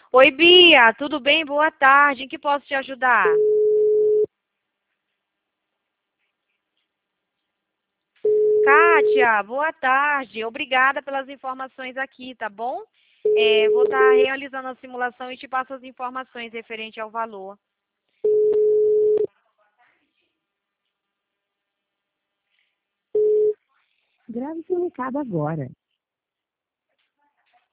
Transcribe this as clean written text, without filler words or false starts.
Oi, Bia, tudo bem? Boa tarde. Em que posso te ajudar? Kátia, boa tarde. Obrigada pelas informações aqui, tá bom? Vou estar realizando a simulação e te passo as informações referente ao valor. Grave seu recado agora.